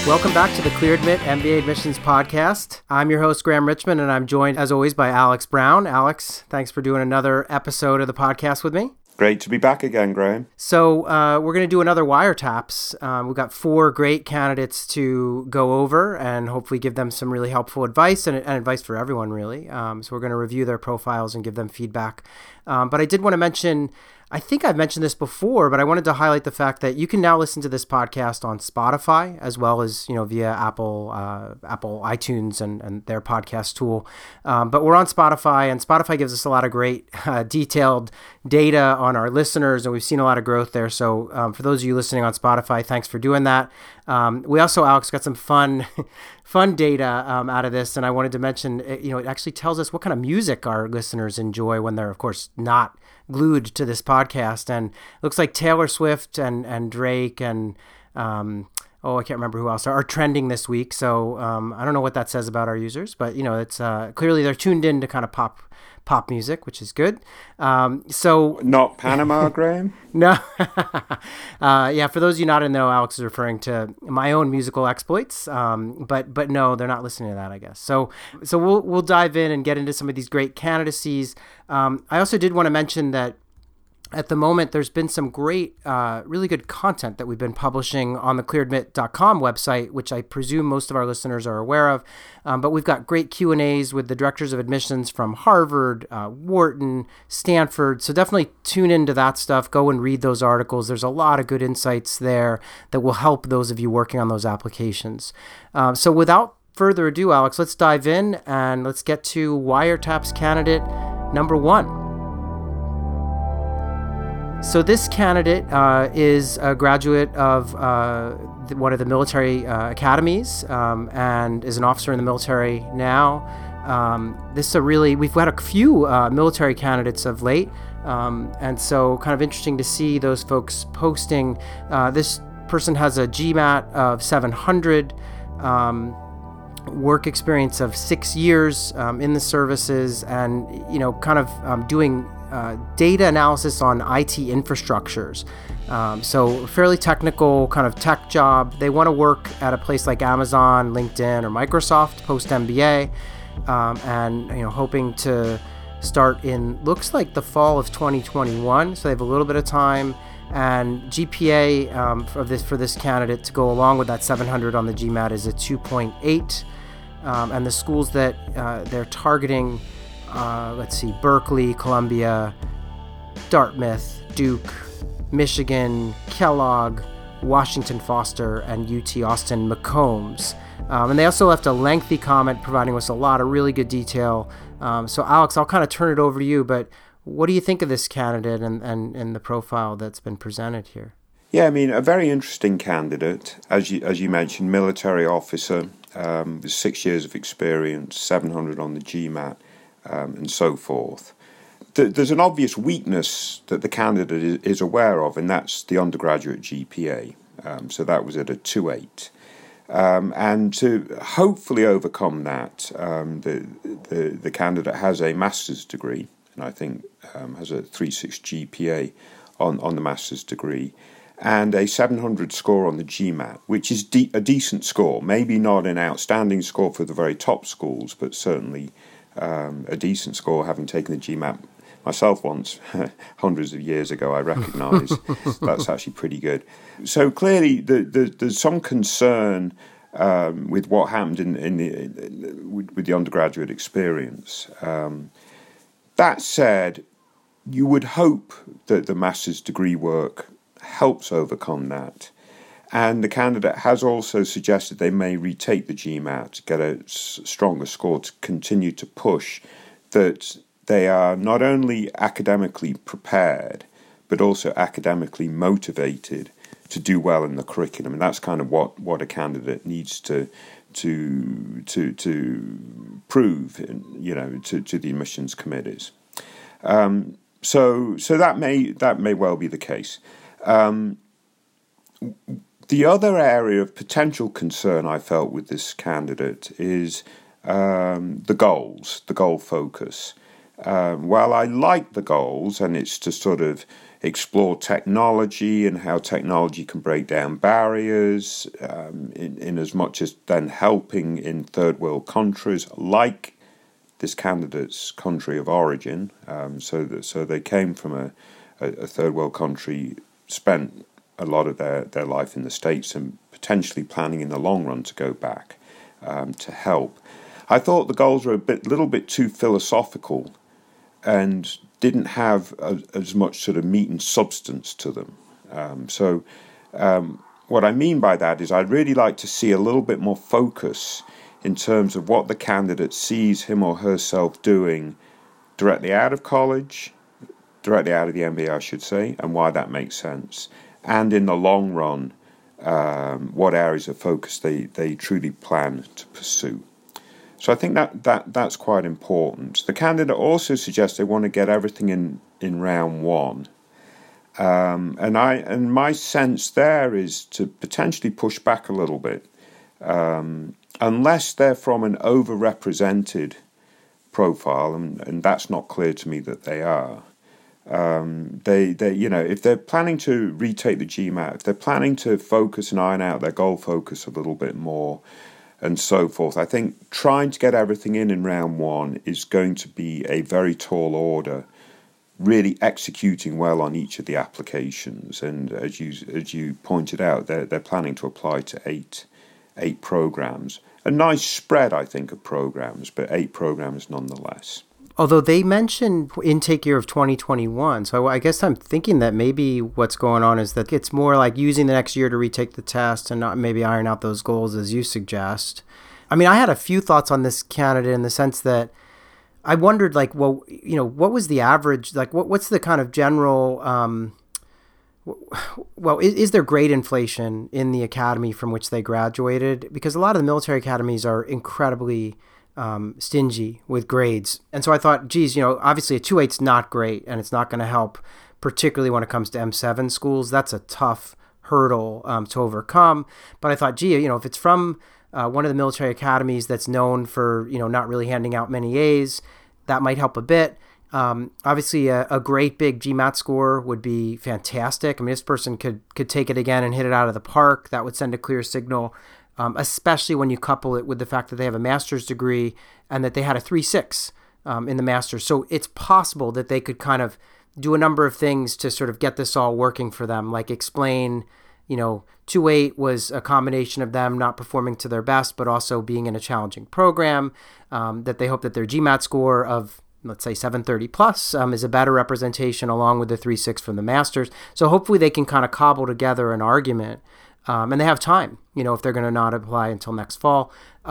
Welcome back to the ClearAdmit MBA Admissions Podcast. I'm your host, Graham Richmond, and I'm joined, as always, by Alex Brown. Alex, thanks for doing another episode of the podcast with me. Great to be back again, Graham. So we're going to do another wiretaps. We've got 4 great candidates to go over and hopefully give them some really helpful advice and advice for everyone, really. So we're going to review their profiles and give them feedback. But I did want to mention, I think I've mentioned this before, but I wanted to highlight the fact that you can now listen to this podcast on Spotify as well as, via Apple iTunes and their podcast tool. But we're on Spotify, and Spotify gives us a lot of great detailed data on our listeners, and we've seen a lot of growth there. So for those of you listening on Spotify, thanks for doing that. We also, Alex, got some fun data out of this, and I wanted to mention, it actually tells us what kind of music our listeners enjoy when they're, of course, not glued to this podcast. And it looks like Taylor Swift and Drake and I can't remember who else are trending this week. So I don't know what that says about our users, but it's clearly they're tuned in to kind of pop music, which is good. So not Panama, Graham? No. For those of you not in the know, Alex is referring to my own musical exploits. But no, they're not listening to that, I guess. So we'll dive in and get into some of these great candidacies. I also did want to mention that at the moment, there's been some great, really good content that we've been publishing on the clearadmit.com website, which I presume most of our listeners are aware of. But we've got great Q&As with the directors of admissions from Harvard, Wharton, Stanford. So definitely tune into that stuff. Go and read those articles. There's a lot of good insights there that will help those of you working on those applications. So without further ado, Alex, let's dive in and let's get to Wiretaps candidate number 1. So this candidate is a graduate of one of the military academies and is an officer in the military now. We've had a few military candidates of late, and so kind of interesting to see those folks posting. This person has a GMAT of 700, work experience of 6 years in the services, and doing data analysis on IT infrastructures. So fairly technical kind of tech job. They want to work at a place like Amazon, LinkedIn, or Microsoft post MBA, and hoping to start in looks like the fall of 2021. So they have a little bit of time. And GPA for this candidate to go along with that 700 on the GMAT is a 2.8. And the schools that they're targeting, Berkeley, Columbia, Dartmouth, Duke, Michigan, Kellogg, Washington Foster, and UT Austin McCombs. And they also left a lengthy comment providing us a lot of really good detail. So Alex, I'll kind of turn it over to you, but what do you think of this candidate and the profile that's been presented here? Yeah, a very interesting candidate. As you mentioned, military officer, with 6 years of experience, 700 on the GMAT, and so forth. There's an obvious weakness that the candidate is aware of, and that's the undergraduate GPA. So that was at a 2.8. And to hopefully overcome that, the candidate has a master's degree, and I think has a 3.6 GPA on the master's degree, and a 700 score on the GMAT, which is a decent score. Maybe not an outstanding score for the very top schools, but certainly a decent score, having taken the GMAT myself once, hundreds of years ago. I recognise that's actually pretty good. So clearly there's some concern with what happened with the undergraduate experience. That said, you would hope that the master's degree work helps overcome that. And the candidate has also suggested they may retake the GMAT to get a stronger score to continue to push that they are not only academically prepared, but also academically motivated to do well in the curriculum. And that's kind of what a candidate needs to prove, to the admissions committees. So that may well be the case. The other area of potential concern I felt with this candidate is the goal focus. Well, I like the goals, and it's to sort of explore technology and how technology can break down barriers, in as much as then helping in third world countries like this candidate's country of origin. So they came from a third world country, spent a lot of their life in the States, and potentially planning in the long run to go back to help. I thought the goals were little bit too philosophical and didn't have as much sort of meat and substance to them. What I mean by that is I'd really like to see a little bit more focus in terms of what the candidate sees him or herself doing directly out of college, directly out of the MBA, I should say, and why that makes sense. And in the long run, what areas of focus they truly plan to pursue. So I think that's quite important. The candidate also suggests they want to get everything in round one. And my sense there is to potentially push back a little bit. Unless they're from an overrepresented profile, and that's not clear to me that they are. They if they're planning to retake the GMAT, if they're planning to focus and iron out their goal focus a little bit more, and so forth, I think trying to get everything in round one is going to be a very tall order, really executing well on each of the applications. And as you pointed out, they're planning to apply to eight programs. A nice spread, I think, of programs, but 8 programs nonetheless. Although they mentioned intake year of 2021, so I guess I'm thinking that maybe what's going on is that it's more like using the next year to retake the test and not maybe iron out those goals as you suggest. I mean, I had a few thoughts on this candidate in the sense that I wondered, like, well, what was the average? Like, what's the kind of general? Well, is there grade inflation in the academy from which they graduated? Because a lot of the military academies are incredibly stingy with grades. And so I thought, geez, obviously a 2.8's not great, and it's not going to help, particularly when it comes to M7 schools. That's a tough hurdle to overcome. But I thought, gee, if it's from one of the military academies that's known for, not really handing out many A's, that might help a bit. Obviously, a great big GMAT score would be fantastic. I mean, this person could take it again and hit it out of the park. That would send a clear signal, especially when you couple it with the fact that they have a master's degree and that they had a 3.6 in the master's. So it's possible that they could kind of do a number of things to sort of get this all working for them, like explain, 2.8 was a combination of them not performing to their best, but also being in a challenging program, that they hope that their GMAT score of, let's say, 730 plus is a better representation along with the 3.6 from the master's. So hopefully they can kind of cobble together an argument. And they have time, if they're going to not apply until next fall.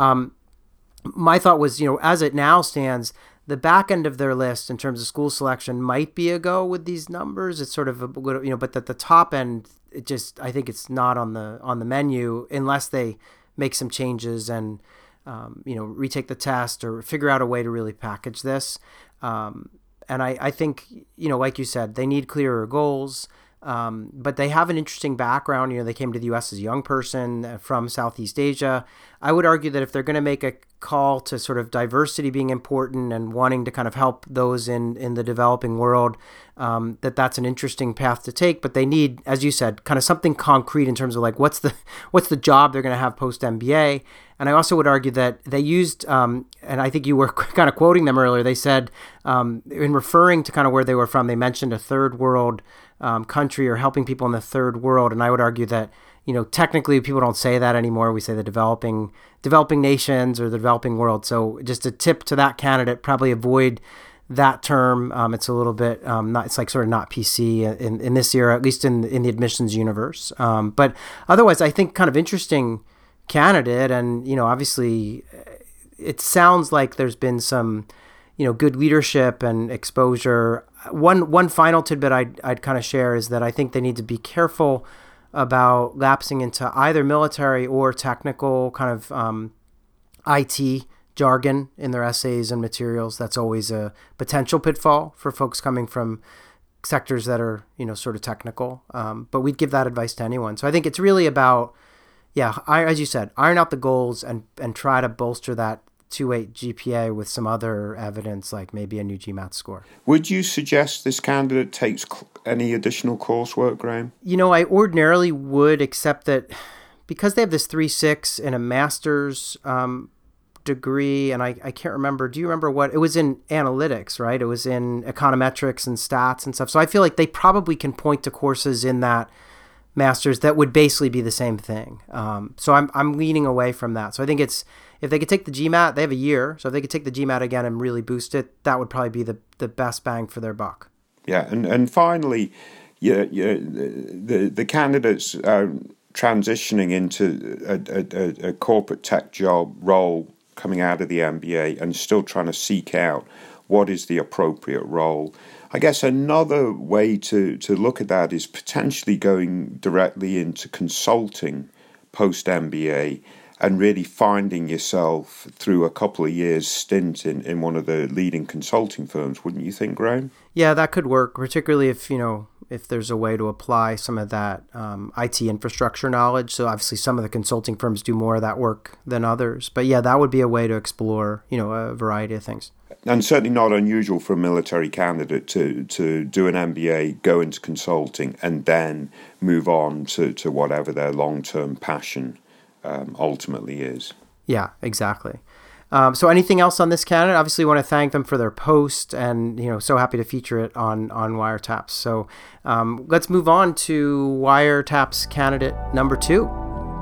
My thought was, as it now stands, the back end of their list in terms of school selection might be a go with these numbers. It's sort of but at the top end, I think it's not on the menu unless they make some changes and retake the test or figure out a way to really package this. And I think, like you said, they need clearer goals. But they have an interesting background. They came to the U.S. as a young person from Southeast Asia. I would argue that if they're going to make a call to sort of diversity being important and wanting to kind of help those in the developing world, that's an interesting path to take. But they need, as you said, kind of something concrete in terms of like what's the job they're going to have post MBA. And I also would argue that they used, and I think you were kind of quoting them earlier, they said in referring to kind of where they were from, they mentioned a third world country or helping people in the third world. And I would argue that, technically people don't say that anymore. We say the developing nations or the developing world. So just a tip to that candidate, probably avoid that term. It's a little bit, it's like sort of not PC in this era, at least in the admissions universe. But otherwise, I think kind of interesting candidate. And, obviously it sounds like there's been some, good leadership and exposure. One final tidbit I'd kind of share is that I think they need to be careful about lapsing into either military or technical kind of IT jargon in their essays and materials. That's always a potential pitfall for folks coming from sectors that are, sort of technical. But we'd give that advice to anyone. So I think it's really about, as you said, iron out the goals and try to bolster that 2.8 GPA with some other evidence, like maybe a new GMAT score. Would you suggest this candidate takes any additional coursework, Graham? I ordinarily would, except that because they have this 3.6 in a master's degree, and I can't remember. Do you remember what? It was in analytics, right? It was in econometrics and stats and stuff. So I feel like they probably can point to courses in that master's that would basically be the same thing. So I'm leaning away from that. So I think if they could take the GMAT, they have a year. So if they could take the GMAT again and really boost it, that would probably be the best bang for their buck. Yeah, and finally, the candidates transitioning into a corporate tech job role coming out of the MBA and still trying to seek out what is the appropriate role. I guess another way to look at that is potentially going directly into consulting post-MBA and really finding yourself through a couple of years stint in one of the leading consulting firms, wouldn't you think, Graham? Yeah, that could work, particularly if there's a way to apply some of that IT infrastructure knowledge. So obviously some of the consulting firms do more of that work than others. But yeah, that would be a way to explore, a variety of things. And certainly not unusual for a military candidate to do an MBA, go into consulting, and then move on to whatever their long-term passion ultimately is. Yeah, exactly. So anything else on this candidate? Obviously, we want to thank them for their post, and so happy to feature it on Wiretaps. So let's move on to Wiretaps candidate number 2.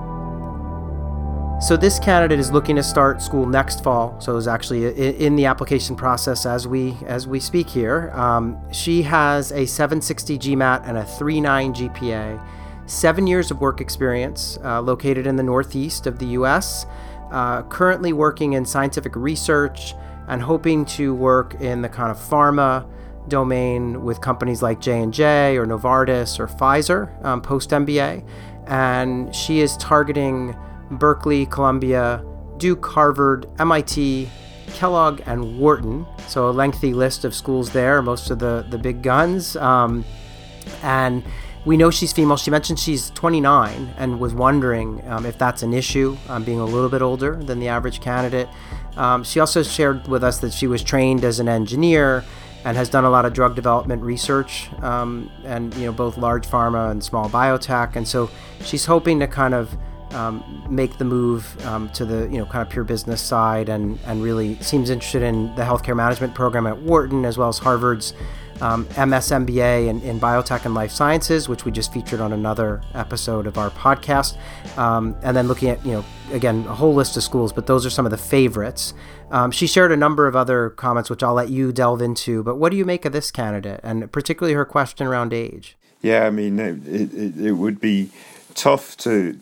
So this candidate is looking to start school next fall. So it's actually in the application process as we speak here. She has a 760 GMAT and a 3.9 GPA, 7 years of work experience, located in the Northeast of the U.S., currently working in scientific research and hoping to work in the kind of pharma domain with companies like J&J or Novartis or Pfizer post-MBA. And she is targeting Berkeley, Columbia, Duke, Harvard, MIT, Kellogg, and Wharton. So a lengthy list of schools there, most of the big guns. And we know she's female. She mentioned she's 29 and was wondering if that's an issue, being a little bit older than the average candidate. She also shared with us that she was trained as an engineer and has done a lot of drug development research, and both large pharma and small biotech. And so she's hoping to kind of make the move to the kind of pure business side, and really seems interested in the healthcare management program at Wharton, as well as Harvard's MS MBA in biotech and life sciences, which we just featured on another episode of our podcast. And then looking at, again, a whole list of schools, but those are some of the favorites. She shared a number of other comments, which I'll let you delve into. But what do you make of this candidate, and particularly her question around age? Yeah, I mean, it would be tough to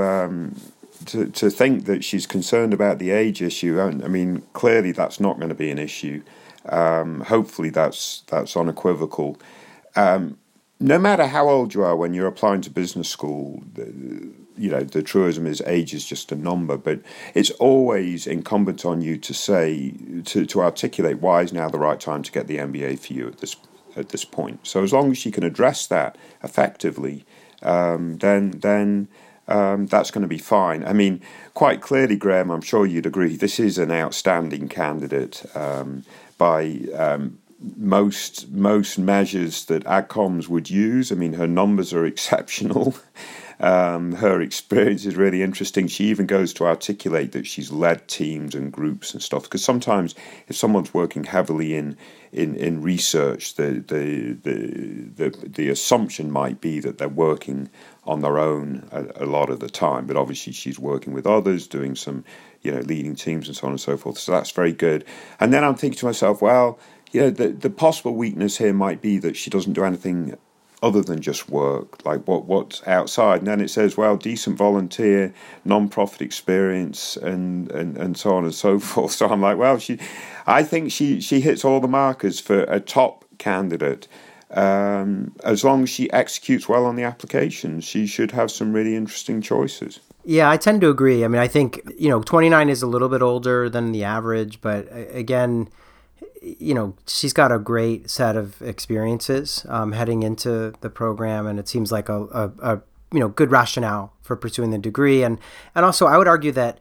think that she's concerned about the age issue. I mean, clearly that's not going to be an issue. Hopefully that's unequivocal. No matter how old you are when you're applying to business school, the truism is age is just a number, but it's always incumbent on you to say, to articulate why is now the right time to get the MBA for you at this point. So as long as she can address that effectively, then that's going to be fine. I mean, quite clearly, Graham, I'm sure you'd agree, this is an outstanding candidate by most measures that AgComs would use. I mean, her numbers are exceptional. Her experience is really interesting. She even goes to articulate that she's led teams and groups and stuff. Because sometimes, if someone's working heavily in research, the assumption might be that they're working on their own a lot of the time. But obviously, she's working with others, doing some, leading teams and so on and so forth. So that's very good. And then I'm thinking to myself, well, the possible weakness here might be that she doesn't do anything other than just work, like what's outside. And then it says, well, decent volunteer, non-profit experience, and so on and so forth. So I'm like, well, I think she hits all the markers for a top candidate. As long as she executes well on the application, she should have some really interesting choices. Yeah, I tend to agree. I mean, I think, 29 is a little bit older than the average, but again, she's got a great set of experiences heading into the program, and it seems like a good rationale for pursuing the degree. And also, I would argue that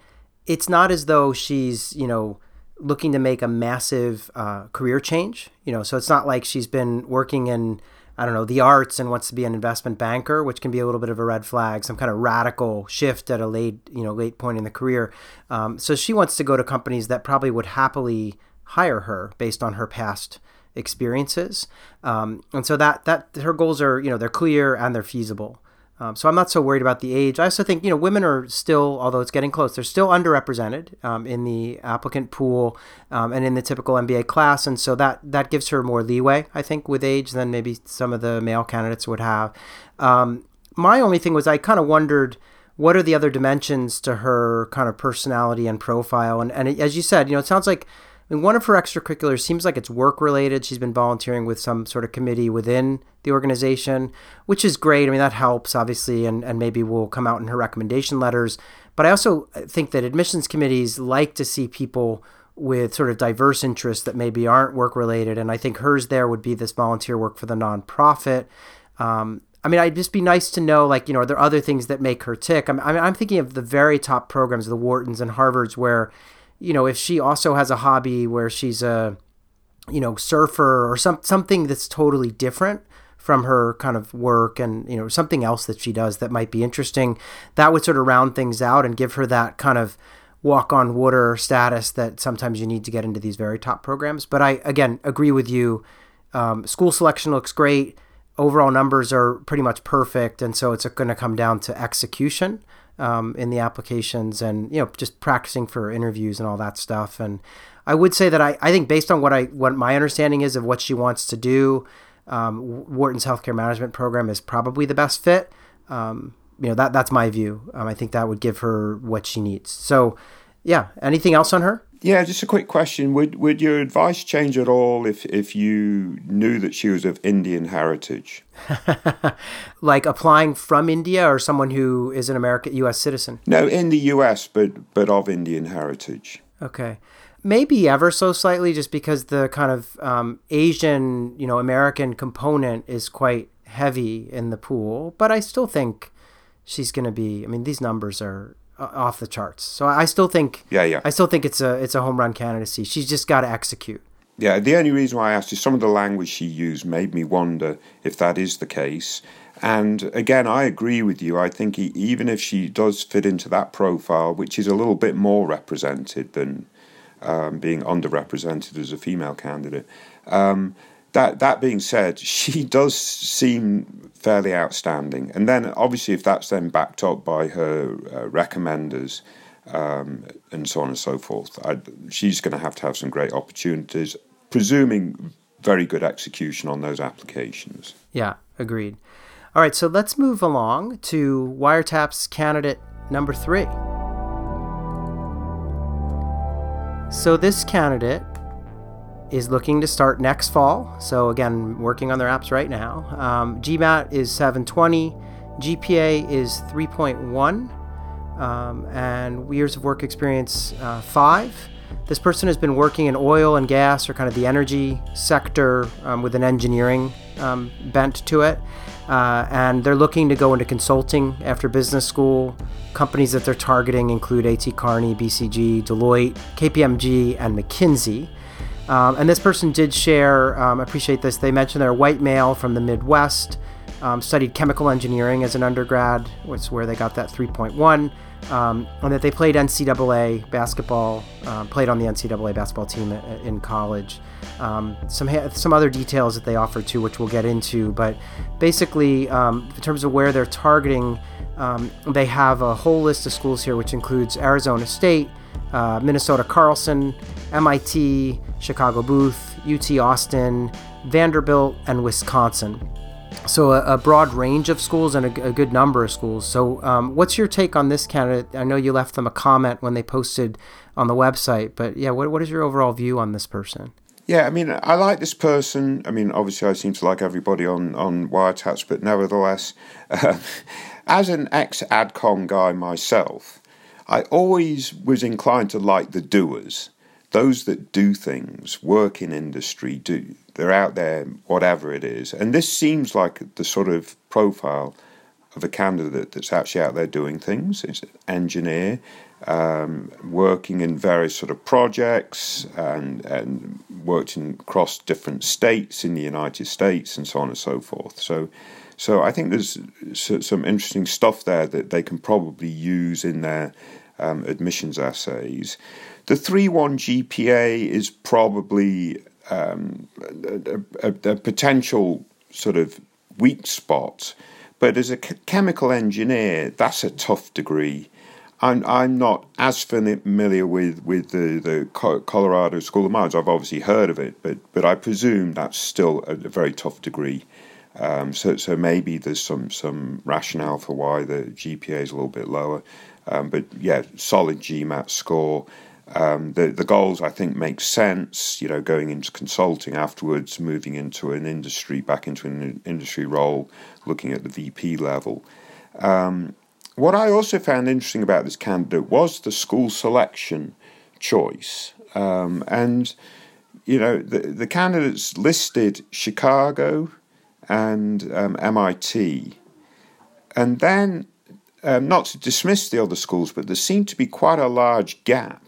it's not as though she's, looking to make a massive career change. So it's not like she's been working in, I don't know, the arts and wants to be an investment banker, which can be a little bit of a red flag, some kind of radical shift at a late point in the career. So she wants to go to companies that probably would happily hire her based on her past experiences. And so that her goals are, they're clear and they're feasible. So I'm not so worried about the age. I also think, women are still, although it's getting close, they're still underrepresented in the applicant pool and in the typical MBA class. And so that gives her more leeway, I think, with age than maybe some of the male candidates would have. My only thing was I kind of wondered, what are the other dimensions to her kind of personality and profile? And as you said, it sounds like, one of her extracurriculars seems like it's work-related. She's been volunteering with some sort of committee within the organization, which is great. I mean, that helps, obviously, and maybe will come out in her recommendation letters. But I also think that admissions committees like to see people with sort of diverse interests that maybe aren't work-related, and I think hers there would be this volunteer work for the nonprofit. It'd just be nice to know, are there other things that make her tick? I'm thinking of the very top programs, the Whartons and Harvards, where if she also has a hobby where she's a, surfer or something that's totally different from her kind of work and, something else that she does that might be interesting, that would sort of round things out and give her that kind of walk on water status that sometimes you need to get into these very top programs. But I, again, agree with you. School selection looks great. Overall numbers are pretty much perfect. And so it's going to come down to execution in the applications and, just practicing for interviews and all that stuff. And I would say that I think based on what my understanding is of what she wants to do, Wharton's healthcare management program is probably the best fit. That's my view. I think that would give her what she needs. So yeah, anything else on her? Yeah, just a quick question. Would your advice change at all if you knew that she was of Indian heritage? Like applying from India or someone who is an U.S. citizen? No, in the U.S., but of Indian heritage. Okay. Maybe ever so slightly, just because the kind of Asian, American component is quite heavy in the pool. But I still think she's going to be, these numbers are off the charts. So I still think, I still think it's a home run candidacy. She's just got to execute. Yeah, the only reason why I asked is some of the language she used made me wonder if that is the case. And again, I agree with you. I think even if she does fit into that profile, which is a little bit more represented than being underrepresented as a female candidate, that being said, she does seem fairly outstanding. And then obviously if that's then backed up by her recommenders and so on and so forth, she's going to have some great opportunities, presuming very good execution on those applications. Yeah, agreed. All right, so let's move along to Wiretap's candidate number 3. So this candidate is looking to start next fall. So again, working on their apps right now. GMAT is 720, GPA is 3.1, and years of work experience 5. This person has been working in oil and gas or kind of the energy sector with an engineering bent to it. And they're looking to go into consulting after business school. Companies that they're targeting include A.T. Kearney, BCG, Deloitte, KPMG, and McKinsey. And this person did share, I appreciate this, they mentioned they're a white male from the Midwest, studied chemical engineering as an undergrad, which is where they got that 3.1, and that they played NCAA basketball, played on the NCAA basketball team in college. Some other details that they offered too, which we'll get into, but basically, in terms of where they're targeting, they have a whole list of schools here, which includes Arizona State, Minnesota Carlson, MIT, Chicago Booth, UT Austin, Vanderbilt, and Wisconsin. So a broad range of schools and a good number of schools. So what's your take on this candidate? I know you left them a comment when they posted on the website, but yeah, what is your overall view on this person? Yeah, I like this person. Obviously I seem to like everybody on Wiretaps, but nevertheless, as an ex-AdCom guy myself, I always was inclined to like the doers, those that do things, work in industry, they're out there, whatever it is. And this seems like the sort of profile of a candidate that's actually out there doing things. It's an engineer, working in various sort of projects and worked across different states in the United States and so on and so forth. So I think there's some interesting stuff there that they can probably use in their admissions essays. The 3.1 GPA is probably a potential sort of weak spot, but as a chemical engineer, that's a tough degree. I'm not as familiar with the Colorado School of Mines. I've obviously heard of it, but I presume that's still a very tough degree. So maybe there's some rationale for why the GPA is a little bit lower. But yeah, solid GMAT score. The goals, I think, make sense, going into consulting afterwards, moving into an industry, back into an industry role, looking at the VP level. What I also found interesting about this candidate was the school selection choice. The candidates listed Chicago and MIT. And then, not to dismiss the other schools, but there seemed to be quite a large gap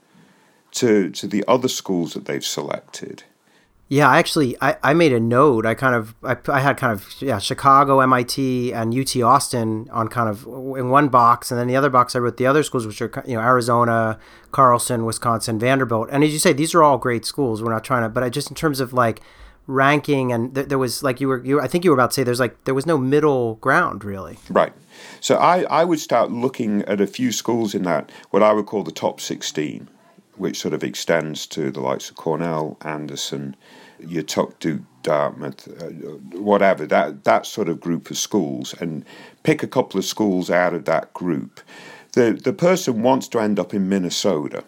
to the other schools that they've selected. Yeah, actually, I made a note. I had Chicago, MIT, and UT Austin on kind of in one box, and then the other box I wrote the other schools, which are Arizona, Carlson, Wisconsin, Vanderbilt. And as you say, these are all great schools. We're not trying to, but just in terms of like ranking, and there was like I think you were about to say there was no middle ground really. Right. So I would start looking at a few schools in that what I would call the top 16. Which sort of extends to the likes of Cornell, Anderson, Duke, Dartmouth, whatever, that sort of group of schools, and pick a couple of schools out of that group. The person wants to end up in Minnesota,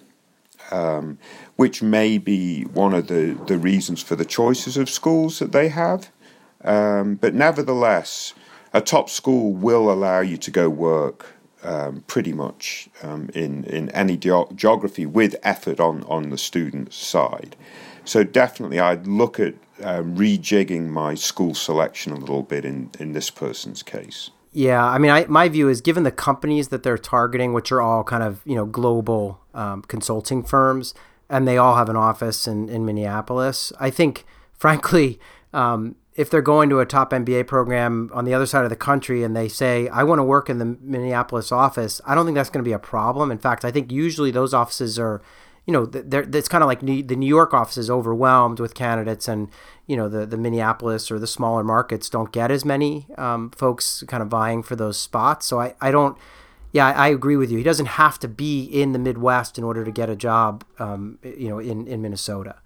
which may be one of the reasons for the choices of schools that they have. But nevertheless, a top school will allow you to go work pretty much in any geography with effort on the student's side. So definitely I'd look at rejigging my school selection a little bit in this person's case. Yeah, I mean, my view is given the companies that they're targeting, which are all kind of, global consulting firms, and they all have an office in Minneapolis, I think, frankly, if they're going to a top MBA program on the other side of the country and they say, I want to work in the Minneapolis office, I don't think that's going to be a problem. In fact, I think usually those offices are, it's kind of like the New York office is overwhelmed with candidates, and, the Minneapolis or the smaller markets don't get as many folks kind of vying for those spots. So I agree with you. He doesn't have to be in the Midwest in order to get a job, in Minnesota.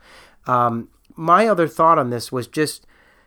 My other thought on this was just,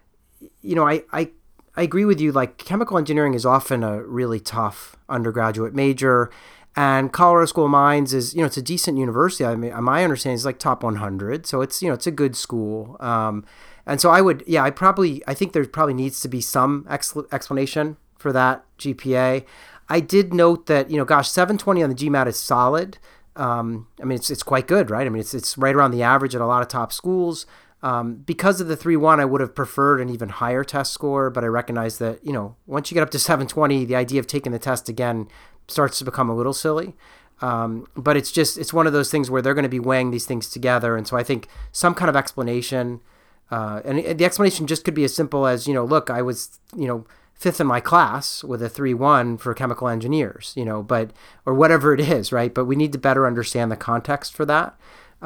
I agree with you. Like, chemical engineering is often a really tough undergraduate major, and Colorado School of Mines is, it's a decent university. I mean, my understanding is like top 100, so it's, it's a good school. And so I think there probably needs to be some explanation for that GPA. I did note that, 720 on the GMAT is solid. I mean, it's quite good, right? I mean, it's right around the average at a lot of top schools. Because of the 3.1, I would have preferred an even higher test score, but I recognize that, once you get up to 720, the idea of taking the test again starts to become a little silly. But it's one of those things where they're going to be weighing these things together. And so I think some kind of explanation, and the explanation just could be as simple as, look, I was, fifth in my class with a 3.1 for chemical engineers, or whatever it is, right? But we need to better understand the context for that.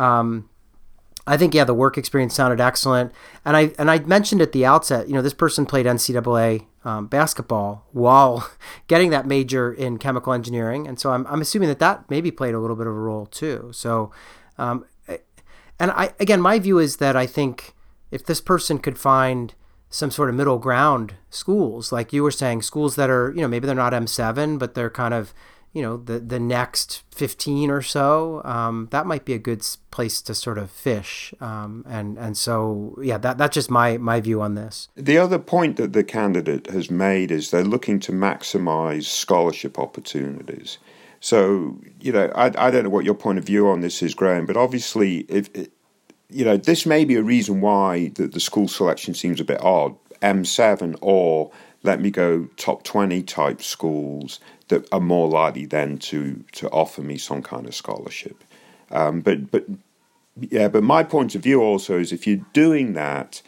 I think, the work experience sounded excellent. And I mentioned at the outset, this person played NCAA basketball while getting that major in chemical engineering. And so I'm assuming that maybe played a little bit of a role too. So, my view is that I think if this person could find some sort of middle ground schools, like you were saying, schools that are, maybe they're not M7, but they're kind of, the next 15 or so, that might be a good place to sort of fish. That's just my view on this. The other point that the candidate has made is they're looking to maximize scholarship opportunities. So, I don't know what your point of view on this is, Graham, but obviously, this may be a reason why the school selection seems a bit odd. M7 or let me go top 20 type schools that are more likely then to offer me some kind of scholarship. But my point of view also is if you're doing that,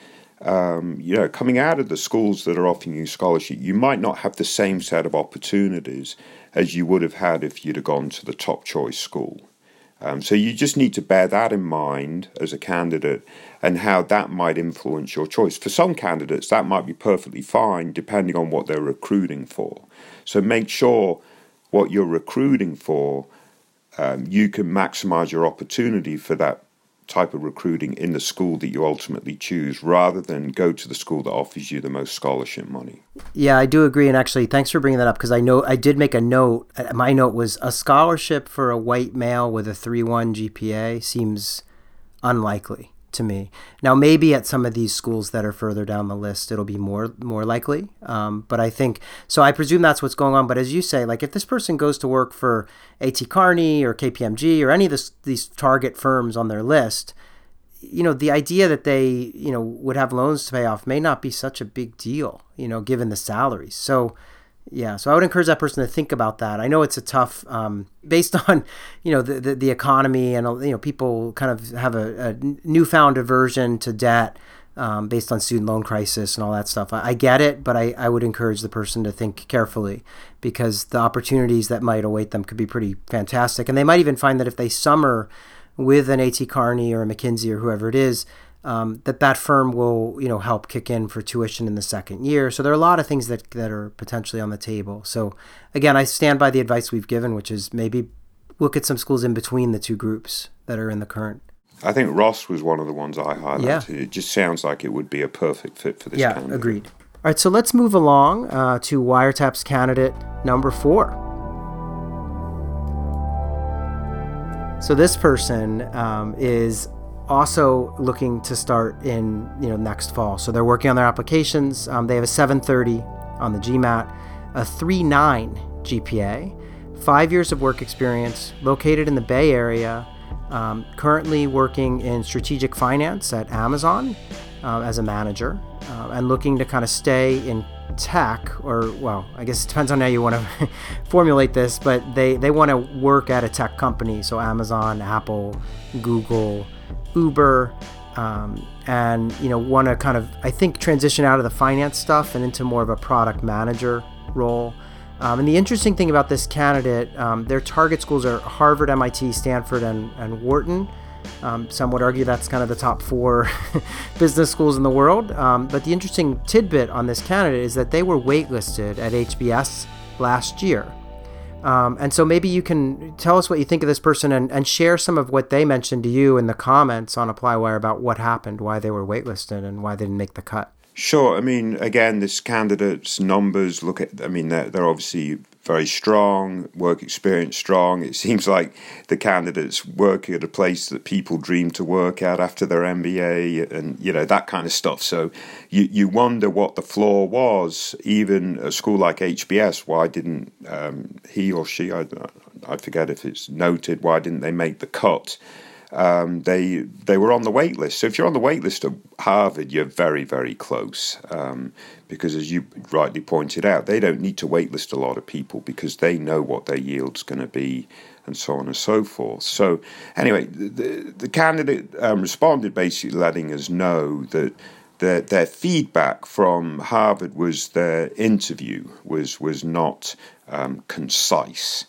coming out of the schools that are offering you scholarship, you might not have the same set of opportunities as you would have had if you'd have gone to the top choice school. So you just need to bear that in mind as a candidate and how that might influence your choice. For some candidates, that might be perfectly fine depending on what they're recruiting for. So make sure what you're recruiting for, you can maximize your opportunity for that type of recruiting in the school that you ultimately choose rather than go to the school that offers you the most scholarship money. Yeah, I do agree. And actually, thanks for bringing that up because I know I did make a note. My note was a scholarship for a white male with a 3.1 GPA seems unlikely to me. Now, maybe at some of these schools that are further down the list, it'll be more likely. But I think, so I presume that's what's going on. But as you say, like if this person goes to work for A.T. Kearney or KPMG or any of these target firms on their list, the idea that they, would have loans to pay off may not be such a big deal, given the salaries. So, yeah, so I would encourage that person to think about that. I know it's a tough, based on, the economy and, people kind of have a newfound aversion to debt based on student loan crisis and all that stuff. I get it, but I would encourage the person to think carefully because the opportunities that might await them could be pretty fantastic. And they might even find that if they summer with an A.T. Kearney or a McKinsey or whoever it is, that firm will, help kick in for tuition in the second year. So there are a lot of things that are potentially on the table. So again, I stand by the advice we've given, which is maybe look at some schools in between the two groups that are in the current. I think Ross was one of the ones I highlighted. Yeah. It just sounds like it would be a perfect fit for this candidate. Yeah, agreed. All right, so let's move along to Wiretaps candidate number 4. So this person is also looking to start in next fall. So they're working on their applications. They have a 730 on the GMAT, a 3.9 GPA, 5 years of work experience, located in the Bay Area, currently working in strategic finance at Amazon as a manager, and looking to kind of stay in tech, or well, I guess it depends on how you want to formulate this, but they want to work at a tech company, so Amazon, Apple, Google, Uber, and want to kind of, I think, transition out of the finance stuff and into more of a product manager role. And the interesting thing about this candidate, their target schools are Harvard, MIT, Stanford, and Wharton. Some would argue that's kind of the top 4 business schools in the world. But the interesting tidbit on this candidate is that they were waitlisted at HBS last year. And so maybe you can tell us what you think of this person and share some of what they mentioned to you in the comments on ApplyWire about what happened, why they were waitlisted, and why they didn't make the cut. Sure. I mean, again, this candidate's numbers they're obviously very strong, work experience strong. It seems like the candidate's working at a place that people dream to work at after their MBA and, that kind of stuff. So you wonder what the flaw was. Even a school like HBS, why didn't he or she, I forget if it's noted, why didn't they make the cut? They were on the wait list. So if you're on the wait list at Harvard, you're very, very close. Because as you rightly pointed out, they don't need to wait list a lot of people because they know what their yield's going to be and so on and so forth. So anyway, the candidate responded basically letting us know that their feedback from Harvard was their interview was not concise.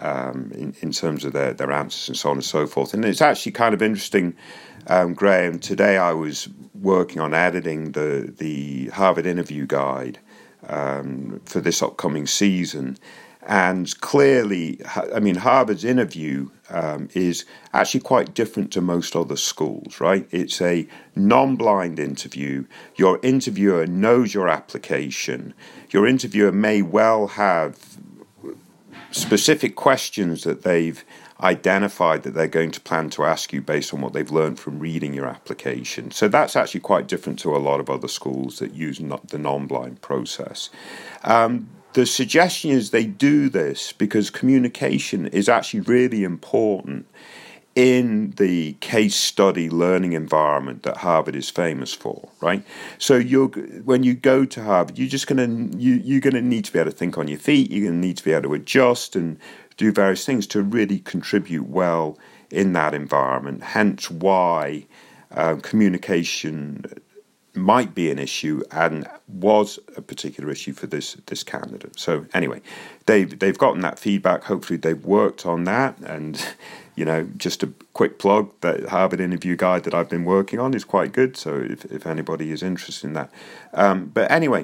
In terms of their answers and so on and so forth. And it's actually kind of interesting, Graham, today I was working on editing the Harvard interview guide for this upcoming season. And clearly, I mean, Harvard's interview is actually quite different to most other schools, right? It's a non-blind interview. Your interviewer knows your application. Your interviewer may well have specific questions that they've identified that they're going to plan to ask you based on what they've learned from reading your application. So that's actually quite different to a lot of other schools that use the non-blind process. The suggestion is they do this because communication is actually really important in the case study learning environment that Harvard is famous for, right? So when you go to Harvard, you're gonna need to be able to think on your feet. You're gonna need to be able to adjust and do various things to really contribute well in that environment. Hence why communication might be an issue and was a particular issue for this candidate. So anyway, they've gotten that feedback. Hopefully they've worked on that. And just a quick plug, that Harvard interview guide that I've been working on is quite good. So if anybody is interested in that, but anyway,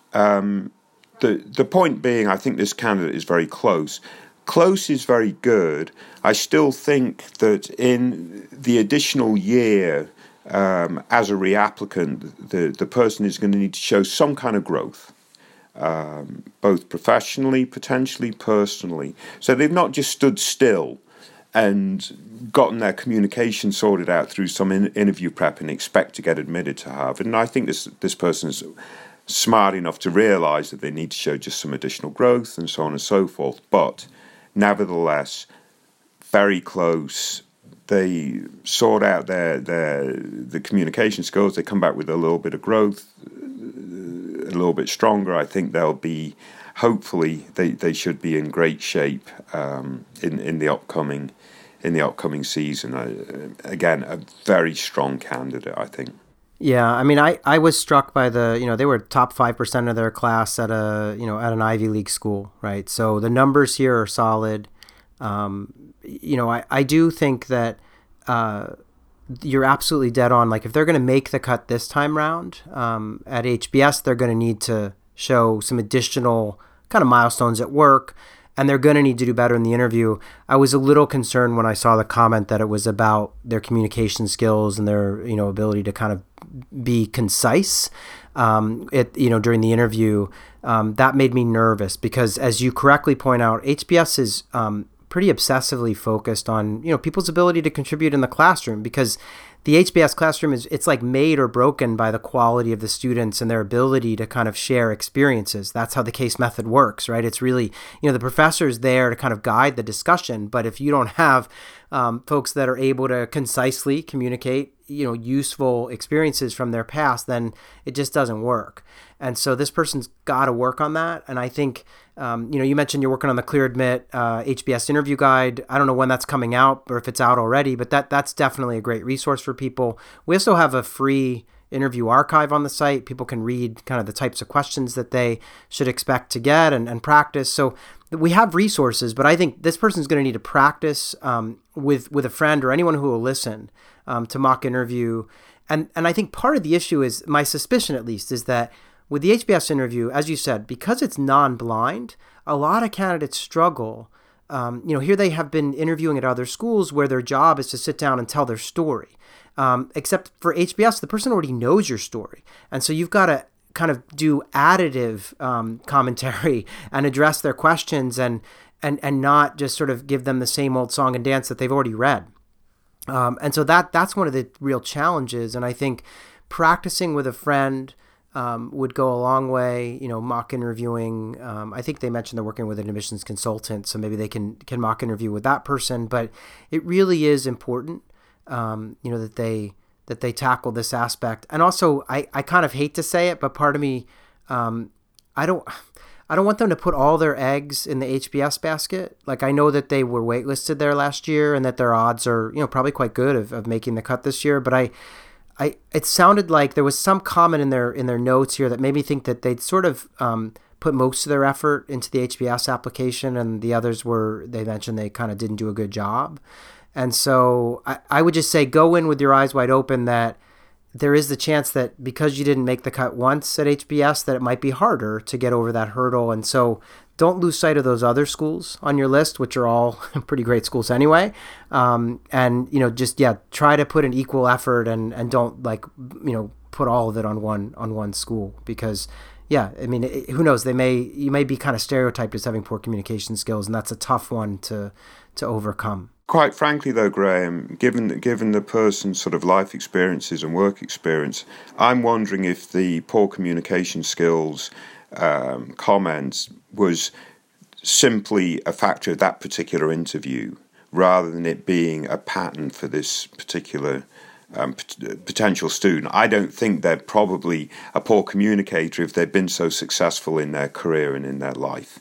the point being, I think this candidate is very close. Close is very good. I still think that in the additional year, as a reapplicant, the person is going to need to show some kind of growth, both professionally, potentially personally. So they've not just stood still and gotten their communication sorted out through some interview prep and expect to get admitted to Harvard. And I think this person is smart enough to realize that they need to show just some additional growth and so on and so forth. But nevertheless, very close. They sort out the communication skills. They come back with a little bit of growth, a little bit stronger. I think they'll be, hopefully, they should be in great shape in the upcoming season. Again, a very strong candidate, I think. Yeah, I mean, I was struck by they were top 5% of their class at an Ivy League school, right? So the numbers here are solid. I do think that you're absolutely dead on. Like, if they're going to make the cut this time round at HBS, they're going to need to show some additional kind of milestones at work, and they're going to need to do better in the interview. I was a little concerned when I saw the comment that it was about their communication skills and their ability to kind of be concise during the interview. That made me nervous because, as you correctly point out, HBS is pretty obsessively focused on people's ability to contribute in the classroom, because the HBS classroom it's like made or broken by the quality of the students and their ability to kind of share experiences. That's how the case method works, right? It's really, the professor's there to kind of guide the discussion, but if you don't have folks that are able to concisely communicate useful experiences from their past, then it just doesn't work. And so this person's got to work on that. And I think, you mentioned you're working on the Clear Admit HBS interview guide. I don't know when that's coming out or if it's out already, but that's definitely a great resource for people. We also have a free interview archive on the site. People can read kind of the types of questions that they should expect to get and practice. So we have resources, but I think this person's going to need to practice with a friend or anyone who will listen to mock interview. And I think part of the issue is, my suspicion at least, is that with the HBS interview, as you said, because it's non-blind, a lot of candidates struggle. Here they have been interviewing at other schools where their job is to sit down and tell their story. Except for HBS, the person already knows your story. And so you've got to kind of do additive commentary and address their questions and not just sort of give them the same old song and dance that they've already read. And so that's one of the real challenges. And I think practicing with a friend would go a long way. Mock interviewing. I think they mentioned they're working with an admissions consultant, so maybe they can mock interview with that person. But it really is important, that they tackle this aspect. And also, I kind of hate to say it, but part of me, I don't want them to put all their eggs in the HBS basket. Like, I know that they were waitlisted there last year and that their odds are, probably quite good of making the cut this year. But it sounded like there was some comment in their notes here that made me think that they'd sort of put most of their effort into the HBS application, and the others they mentioned they kind of didn't do a good job. And so I would just say, go in with your eyes wide open that there is the chance that because you didn't make the cut once at HBS, that it might be harder to get over that hurdle. And so don't lose sight of those other schools on your list, which are all pretty great schools anyway. Just try to put an equal effort and don't put all of it on one school, because who knows? You may be kind of stereotyped as having poor communication skills, and that's a tough one to overcome. Quite frankly, though, Graham, given the person's sort of life experiences and work experience, I'm wondering if the poor communication skills comments was simply a factor of that particular interview, rather than it being a pattern for this particular potential student. I don't think they're probably a poor communicator if they've been so successful in their career and in their life.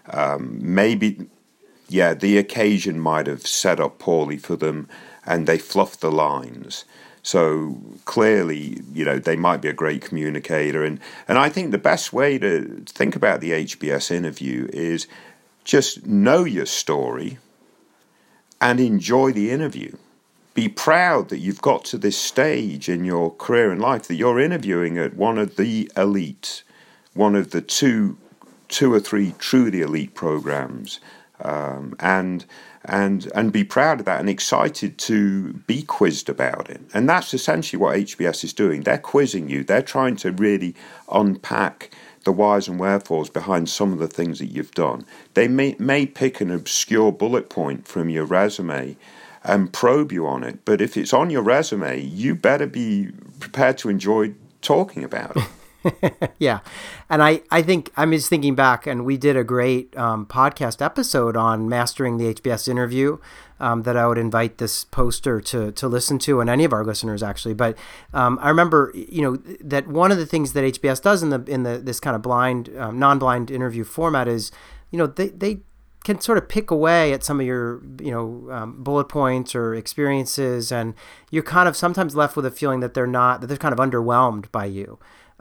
Maybe, the occasion might have set up poorly for them and they fluffed the lines. So clearly, they might be a great communicator. And I think the best way to think about the HBS interview is just know your story and enjoy the interview. Be proud that you've got to this stage in your career and life, that you're interviewing at one of the elite, one of the two or three truly elite programs, and be proud of that and excited to be quizzed about it. And that's essentially what HBS is doing. They're quizzing you. They're trying to really unpack the whys and wherefores behind some of the things that you've done. They may pick an obscure bullet point from your resume and probe you on it. But if it's on your resume, you better be prepared to enjoy talking about it. Yeah. And I think I'm just thinking back, and we did a great podcast episode on mastering the HBS interview that I would invite this poster to listen to, and any of our listeners actually. But I remember, that one of the things that HBS does in this kind of blind, non-blind interview format is, they can sort of pick away at some of your, bullet points or experiences, and you're kind of sometimes left with a feeling that they're kind of underwhelmed by you.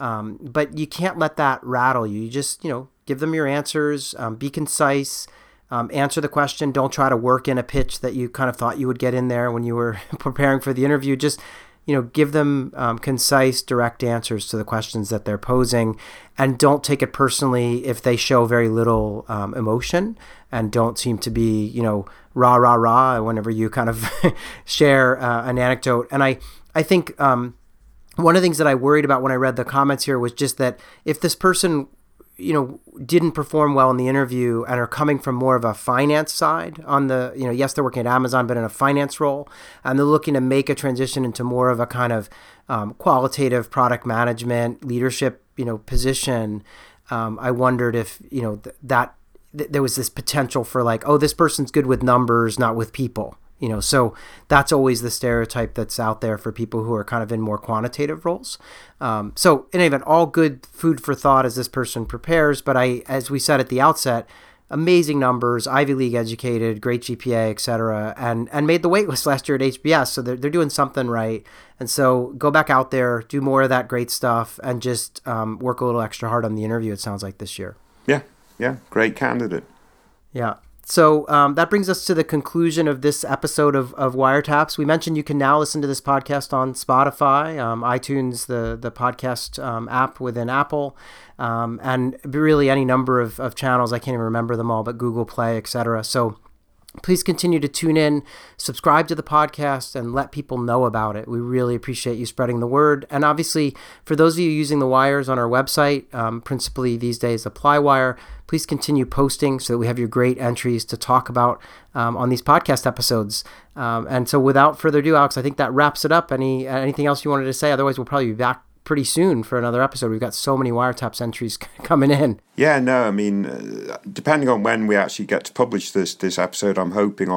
But you can't let that rattle you. You just, give them your answers, be concise, answer the question. Don't try to work in a pitch that you kind of thought you would get in there when you were preparing for the interview. Just, give them concise, direct answers to the questions that they're posing, and don't take it personally if they show very little emotion and don't seem to be, rah, rah, rah whenever you kind of share an anecdote. And I think one of the things that I worried about when I read the comments here was just that if this person, didn't perform well in the interview and are coming from more of a finance side on the, yes, they're working at Amazon, but in a finance role, and they're looking to make a transition into more of a kind of qualitative product management, leadership, position. I wondered if, that there was this potential for like, oh, this person's good with numbers, not with people. So that's always the stereotype that's out there for people who are kind of in more quantitative roles. So in any event, all good food for thought as this person prepares. But as we said at the outset, amazing numbers, Ivy League educated, great GPA, et cetera, and made the waitlist last year at HBS. So they're doing something right. And so go back out there, do more of that great stuff, and just work a little extra hard on the interview, it sounds like, this year. Yeah. Great candidate. Yeah. So that brings us to the conclusion of this episode of Wiretaps. We mentioned you can now listen to this podcast on Spotify, iTunes, the podcast app within Apple, and really any number of channels. I can't even remember them all, but Google Play, etc. So please continue to tune in, subscribe to the podcast, and let people know about it. We really appreciate you spreading the word. And obviously, for those of you using the wires on our website, principally these days Applywire, please continue posting so that we have your great entries to talk about on these podcast episodes. And so without further ado, Alex, I think that wraps it up. Anything else you wanted to say? Otherwise, we'll probably be back pretty soon for another episode. We've got so many Wiretaps entries coming in. Yeah, no, I mean, depending on when we actually get to publish this episode, I'm hoping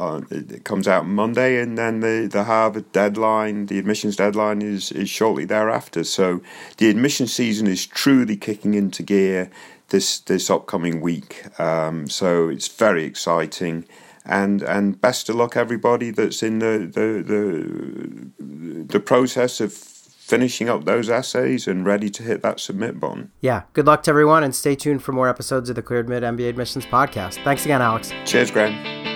it comes out Monday, and then the Harvard deadline, the admissions deadline is shortly thereafter. So the admission season is truly kicking into gear this upcoming week. So it's very exciting. And best of luck everybody that's in the process of finishing up those essays and ready to hit that submit button. Yeah. Good luck to everyone, and stay tuned for more episodes of the Cleared Mid MBA Admissions podcast. Thanks again, Alex. Cheers, Graham.